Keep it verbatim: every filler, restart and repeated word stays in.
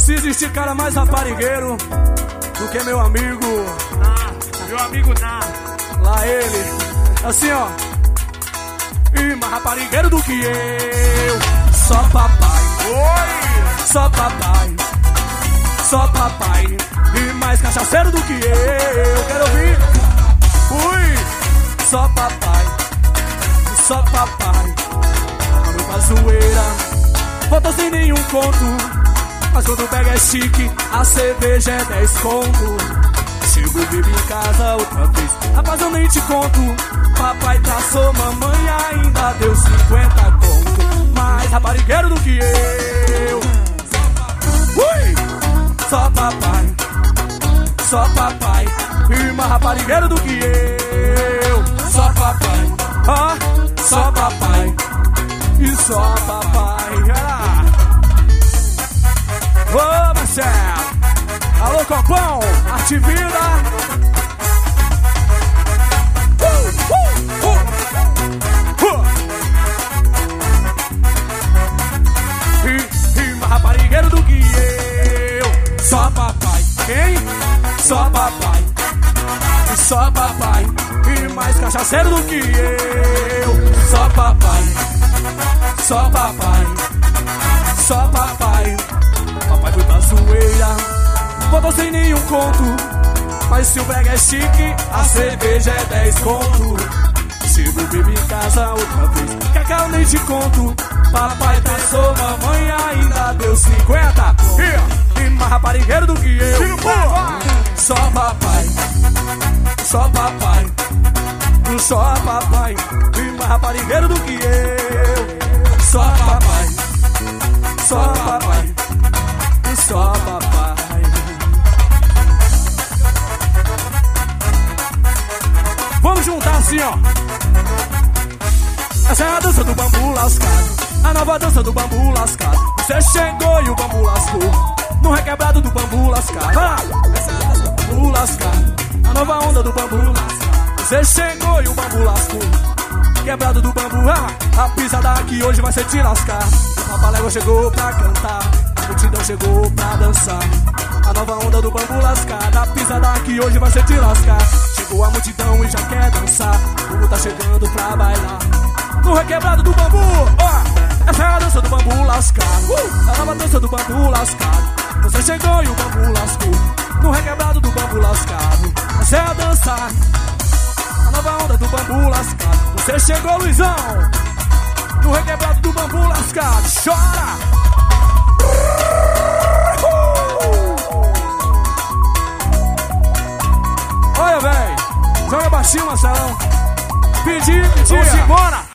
Se existe cara mais raparigueiro do que meu amigo, Nah, meu amigo Nah. lá ele, assim ó. E mais raparigueiro do que eu. Só papai, Oi! só papai, só papai. E mais cachaceiro do que eu. Quero ouvir. Ui, só papai, só papai. Mano pra zoeira, volta sem nenhum conto. Mas quando pega é chique, a cerveja é dez conto. Chego bebo em casa outra vez, rapaz eu nem te conto. Papai traçou, mamãe ainda deu cinquenta conto. Mais raparigueiro do que eu. Ui! Só papai, só papai. E mais raparigueiro do que eu. Só papai, ah, só papai. E só papai. Ah. Ô Marcelo, alô Copão, Arte Vida. Uh, uh, uh, uh. E, e mais raparigueiro do que eu. Só papai, quem? Só papai, e só papai. E mais cachaceiro do que eu. Só papai, só papai, só papai. Papai foi pra zoeira, voltou sem nenhum conto. Mas se o brega é chique, a cerveja é dez conto. Chego bebo em casa outra vez, que eu nem te conto. Papai traçou, mamãe ainda deu cinquenta. E, e mais raparigueiro do que eu. Só papai, só papai, só papai. E mais raparigueiro do que eu. Só papai, só papai, só papai. Vamos juntar assim, ó. Essa é a dança do bambu lascado, a nova dança do bambu lascado. Você chegou e o bambu lascou no requebrado do bambu lascado. Ah, essa é a dança do bambu lascado, a nova onda do bambu lascado. Você chegou e o bambu lascou, quebrado do bambu. Ah, a pisada aqui hoje vai ser te lascar. O Papalégua chegou pra cantar, a multidão chegou pra dançar. A nova onda do bambu lascada, a pisada aqui hoje vai ser te lascar. Chegou a multidão e já quer dançar, o mundo tá chegando pra bailar no requebrado do bambu. Oh, essa é a dança do bambu lascado, uh, a nova dança do bambu lascado. Você chegou e o bambu lascou no requebrado do bambu lascado. Essa é a dança, a nova onda do bambu lascado. Você chegou, Luizão, no requebrado do bambu lascado. Chora! Olha, véi, joga baixinho, Marcelão. Pedi, pedi. Vamos embora.